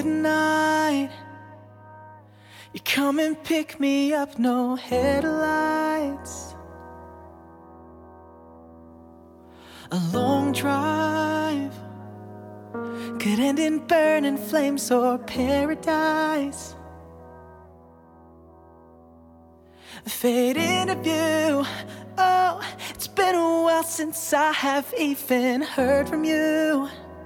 at night. You come and pick me up, no headlights. A long drive could end in burning flames or paradise. A fade interview. Oh, it's been a while since I have even heard from you.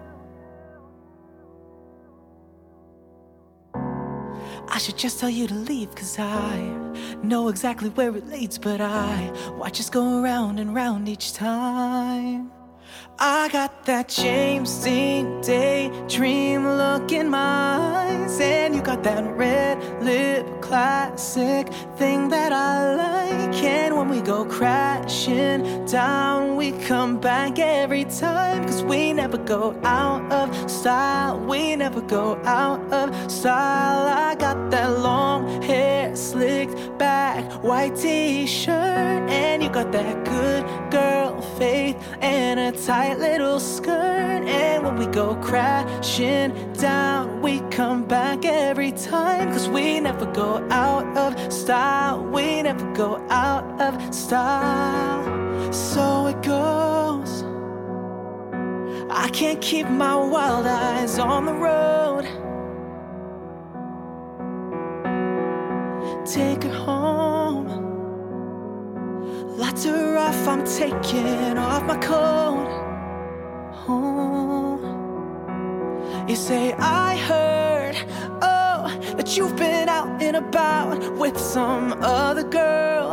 I should just tell you to leave, 'cause I know exactly where it leads, but I watch us go round and round each time. I got that James Dean daydream look in my eyes, and you got that red lip classic thing that I like. And when we go crashing down, we come back every time, 'cause we never go out of style. We never go out of style. I got that long hair slicked back, white t-shirt, and you got that good girl faith and a tight little skirt. And when we go crashing down, we come back every time, 'cause we never go out of style. We never go out of style. So it goes. I can't keep my wild eyes on the road. Take her home. Lights are off, I'm taking off my coat. Oh, you say I heard, oh, that you've been out and about with some other girl.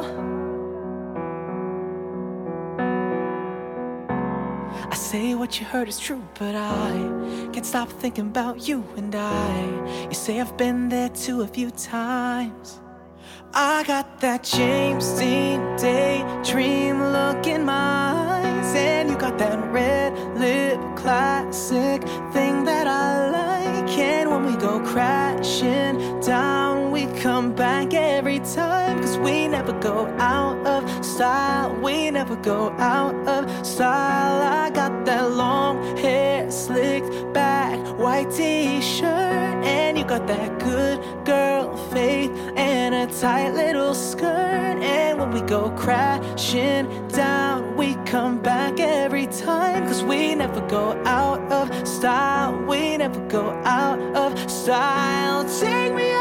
I say what you heard is true, but I can't stop thinking about you and I. You say I've been there too a few times. I got that James Dean daydream look in my eyes, and you got that red lip classic thing that I like. And when we go crashing down, we come back every time, 'cause we never go out of style. We never go out of style. I got that long hair slicked back, white t-shirt, and you got that good girl faith and a tight little skirt. And when we go crashing down, we come back every time, 'cause we never go out of style. We never go out of style. Take me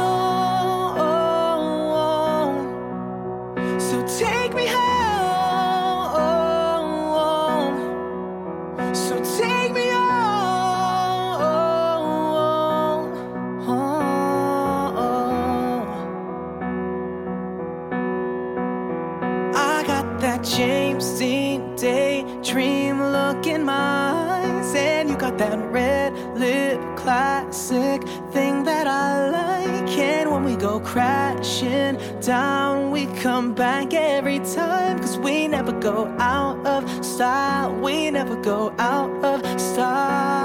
home, so take me home, so take me home. That James Dean daydream look in my eyes, and you got that red lip classic thing that I like. And when we go crashing down, we come back every time, 'cause we never go out of style. We never go out of style.